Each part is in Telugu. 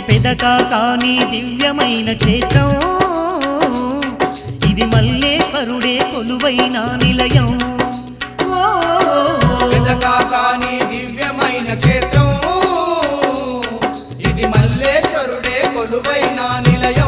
పెదకాకాని దివ్యమైన క్షేత్రం, ఇది మల్లేశ్వరుడే కొలువైన నిలయం. పెదకాకాని దివ్యమైన క్షేత్రం, ఇది మల్లేశ్వరుడే కొలువైన నిలయం.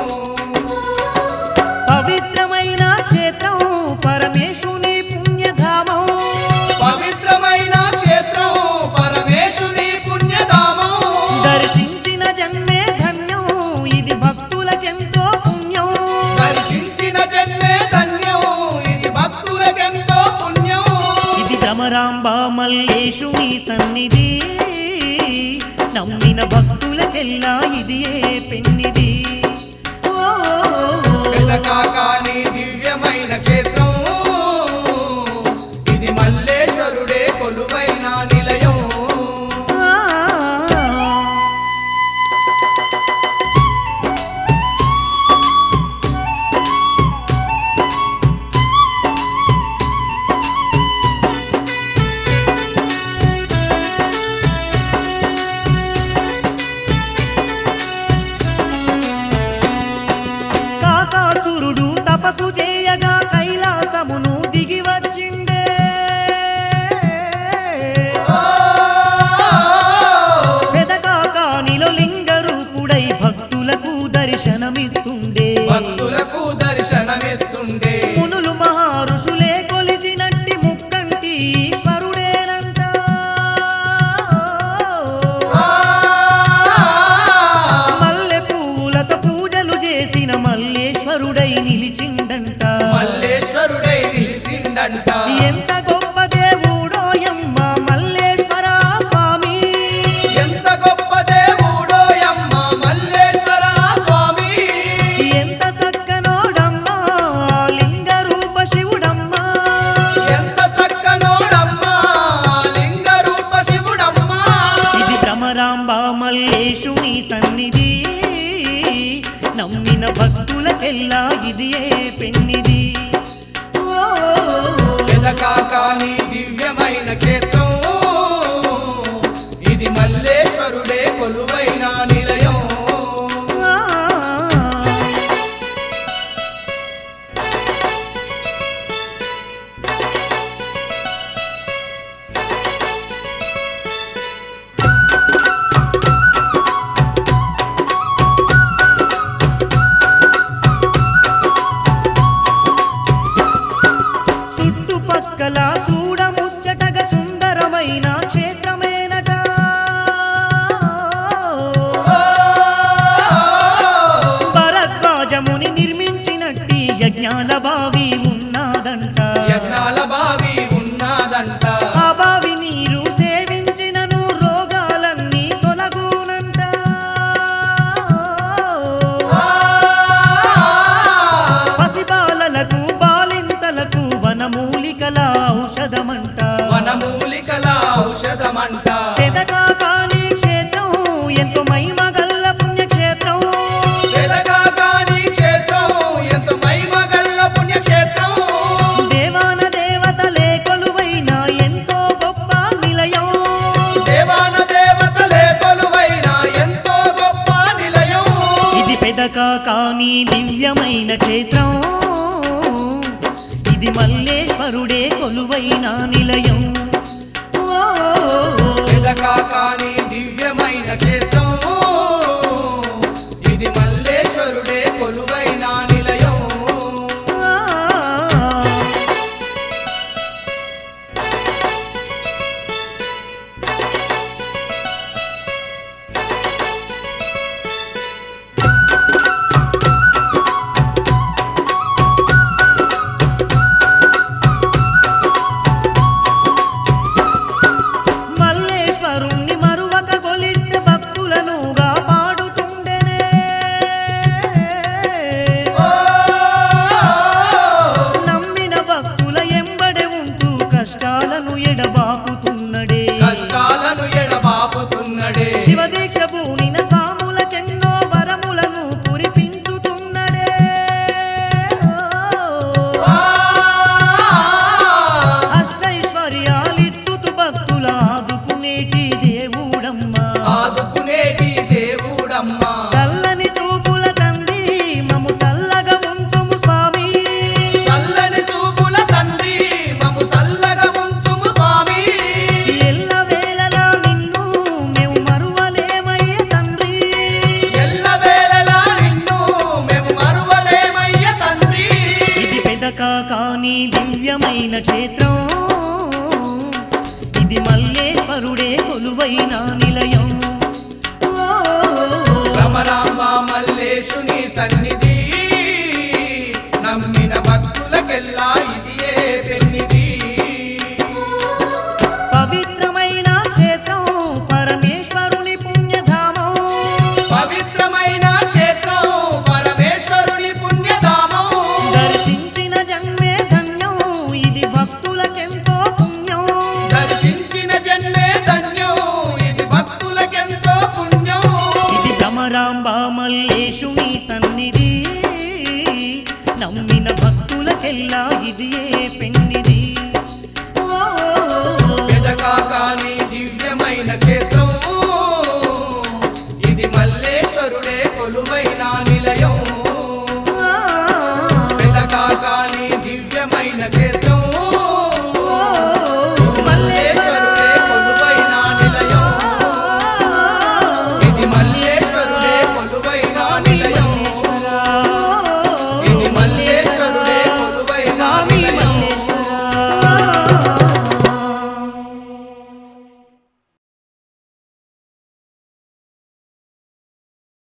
పవిత్రమైన క్షేత్రం పరమేశుని పుణ్యధామం, పవిత్రమైన క్షేత్రం పరమేశుని పుణ్యధామం. దర్శించిన జన్మే ధన్యం, ఇది భక్తులకెంతో పుణ్యం. దర్శించిన జన్మే ధన్యం, ఇది భక్తులకెంతో పుణ్యం. ఇది భ్రమరాంబ మల్లేశుని సన్నిధి, నమ్మిన భక్తులకెల్లా ఇది ఏ పెన్నిది. పెదకాకాని దివ్యమైన క్షేత్రం, ఇది మల్లేశ్వరుడే కొలువైన నిలయం. కాకాసురుడు తపస్సు చేయగా కైలాసమును దిగి వచ్చిండే, పెదకాకానిలో లింగ రూపుడై భక్తులకు దర్శనమిస్తుండే. భక్తులకు దర్శనమిస్తుండే. మునులు మహారుషులే కొలిసినట్టి ముక్కంటి ఈశ్వరుడేనంట. మల్లె పువ్వులతో పూజలు చేసిన మల్లేశ్వరుడై నిలిచిండంట. మల్లేశ్వరుడై నిలిసిండంట. ఎంత గొప్ప దేవుడోయమ్మ మల్లేశ్వర స్వామి, ఎంత గొప్ప దేవుడోయమ్మ మల్లేశ్వర స్వామి. ఎంత చక్కనోడమ్మా లింగ రూప శివుడమ్మా. ఎంత చక్కనోడమ్మా లింగ రూప శివుడమ్మా. ఇది భ్రమరాంబ మల్లేశుని సన్నిధి, నమ్మిన భక్తులకెల్లా ఇది ఏ పెన్నిది. పెదకాకాని దివ్యమైన క్షేత్రం, ఇది మల్లేశ్వరుడే కొలువైన నిలయం. చుట్టుపక్కల చూడముచ్చటగా సుందరమైన క్షేత్రమేనట. భరద్వాజముని నిర్మించినట్టి యజ్ఞాల బావి ఉన్నాదంట. యజ్ఞాల బావి ఉన్నాదంట. ఆ బావి నీరు సేవించినను రోగాలన్నీ తొలగునంట. పసిబాలలకు బాలింతలకు వనమూలికల ఔషధమంట. వనమూలికల ఔషధమంట. పెదకాకాని క్షేత్రం ఎంతో మహిమగల్ల పుణ్యక్షేత్రం. పెదకాకాని క్షేత్రం ఎంత మహిమగల్ల పుణ్యక్షేత్రం. దేవాన దేవతలే కొలువైన ఎంతో గొప్ప నిలయం. దేవాన దేవతలే కొలువైన ఎంతో గొప్ప నిలయం. ఇది పెదకాకాని దివ్యమైన క్షేత్రం, ఇది మల్లేశ్వరుడే కొలువైన నిలయం. పెదకాకాని దివ్యమైన క్షేత్రం, ఇది మల్లేశ్వరుడే కొలువైన నిలయం. మల్లేశ్వరుణ్ణి ఈశ్వరుడే కొలువైన నిలయం. ఓ భ్రమరాంబ మల్లేశుని సన్నిధి నమ్మిన భక్తులకెల్లా ఇదియే పెన్నిది. పవిత్రమైన క్షేత్రం పరమేశ్వరుని పుణ్యధామం. పవిత్రమైన క్షేత్రం పరమేశ్వరుని పుణ్యధామం. దర్శించిన జన్మే ధన్యం ఇది భక్తులకెంతో పుణ్యం. దర్శించిన జన్మే ధన్యం ఇది భక్తులకెంతో పుణ్యం. ఇది భ్రమరాంబ మల్లేశుని సన్నిధి నమ్మిన భక్తులకెల్లా ఇది ఏ పెన్నిది. వెదకా కాని దివ్యమైన క్షేత్రం